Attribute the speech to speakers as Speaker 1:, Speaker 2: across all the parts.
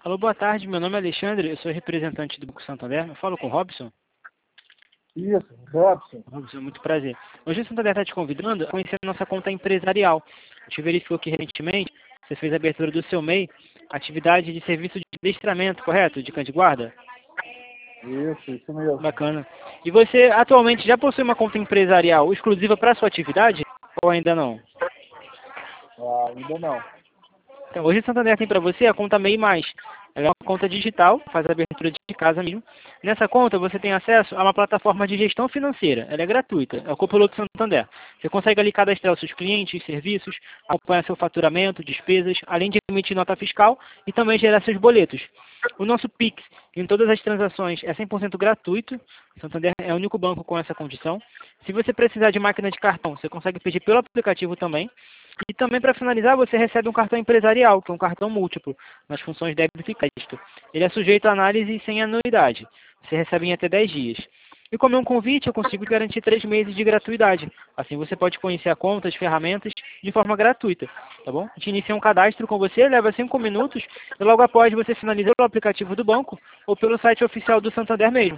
Speaker 1: Alô, boa tarde. Meu nome é Alexandre, eu sou representante do Banco Santander. Eu falo com o Robson.
Speaker 2: Isso, Robson.
Speaker 1: Robson, muito prazer. Hoje o Santander está te convidando a conhecer a nossa conta empresarial. A gente verificou que recentemente você fez a abertura do seu MEI, atividade de serviço de adestramento, correto? De cão de guarda?
Speaker 2: Isso mesmo.
Speaker 1: Bacana. E você atualmente já possui uma conta empresarial exclusiva para a sua atividade? Ou ainda não?
Speaker 2: Ah, ainda não.
Speaker 1: Então, hoje o Santander tem para você a conta MEI+. Ela é uma conta digital, faz a abertura de casa mesmo. Nessa conta você tem acesso a uma plataforma de gestão financeira. Ela é gratuita, é o Copiloto Santander. Você consegue ali cadastrar os seus clientes, serviços, acompanhar seu faturamento, despesas, além de emitir nota fiscal e também gerar seus boletos. O nosso Pix em todas as transações é 100% gratuito. O Santander é o único banco com essa condição. Se você precisar de máquina de cartão, você consegue pedir pelo aplicativo também. E também, para finalizar, você recebe um cartão empresarial, que é um cartão múltiplo, nas funções débito e crédito. Ele é sujeito a análise sem anuidade. Você recebe em até 10 dias. E como é um convite, eu consigo garantir 3 meses de gratuidade. Assim você pode conhecer a conta, as ferramentas, de forma gratuita. Tá bom? A gente inicia um cadastro com você, leva 5 minutos, e logo após você finaliza pelo aplicativo do banco ou pelo site oficial do Santander mesmo.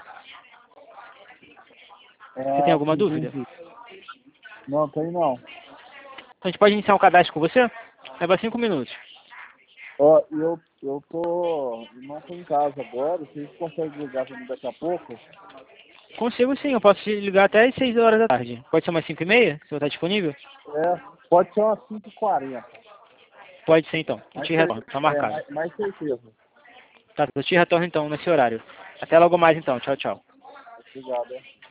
Speaker 1: Você tem
Speaker 2: Ah,
Speaker 1: alguma
Speaker 2: sim,
Speaker 1: dúvida?
Speaker 2: entendi. Não, tem não.
Speaker 1: A gente pode iniciar um cadastro com você? Leva 5 minutos.
Speaker 2: Ó, eu não tô em casa agora, vocês conseguem ligar pra mim daqui a pouco?
Speaker 1: Consigo sim, eu posso te ligar até às 6 horas da tarde. Pode ser umas 5h30, se você está disponível?
Speaker 2: É, pode ser umas 5h40.
Speaker 1: Pode ser então. Eu
Speaker 2: Mais,
Speaker 1: te retorno, tá marcado.
Speaker 2: mais certeza.
Speaker 1: Tá, eu te retorno então nesse horário. Até logo mais então. Tchau, tchau.
Speaker 2: Obrigado.